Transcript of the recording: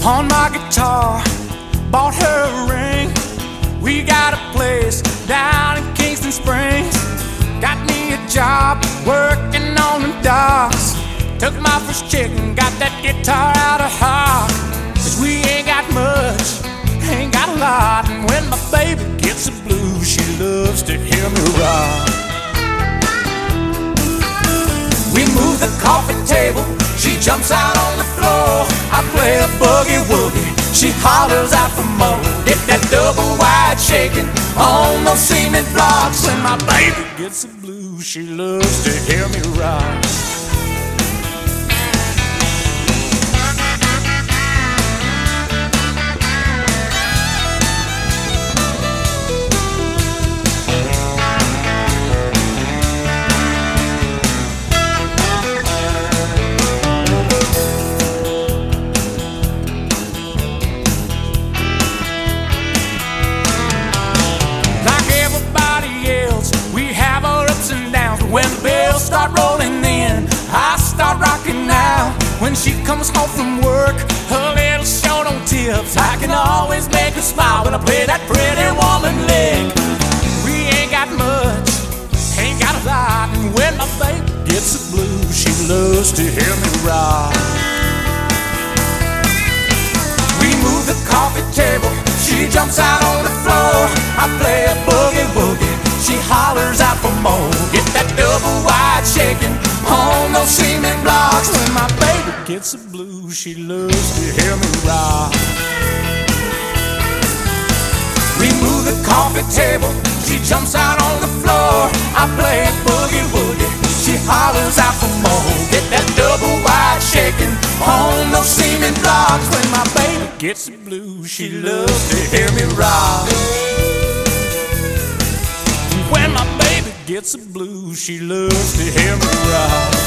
on my guitar, bought her a ring. We got a place down in Kingston Springs. Got me a job working on the docks. Took my first chick and got that guitar out of hock. 'Cause we ain't got much, ain't got a lot. And when my baby gets the blues, she loves to hear me rock. We move the coffee table, she jumps out on the floor. I play a boogie woogie, she hollers out for more. Get that double wide shaking on those cement blocks. When my baby gets the blues, she loves to hear me rock. When the bills start rolling in, I start rocking now. When she comes home from work, her little short on tips, I can always make her smile when I play that pretty woman lick. We ain't got much, ain't got a lot. And when my baby gets the blues, she loves to hear me rock. We move the coffee table, she jumps out on the floor. I play a boogie woogie, she hollers out for more. Get that double wide shaking on those cement blocks. When my baby gets the blues, she loves to hear me rock. We move the coffee table, she jumps out on the floor. I play a boogie woogie, she hollers out for more. Get that double wide shaking on those cement blocks. When my baby gets the blues, she loves to hear me rock. When my baby gets the blues, she loves to hear me rock.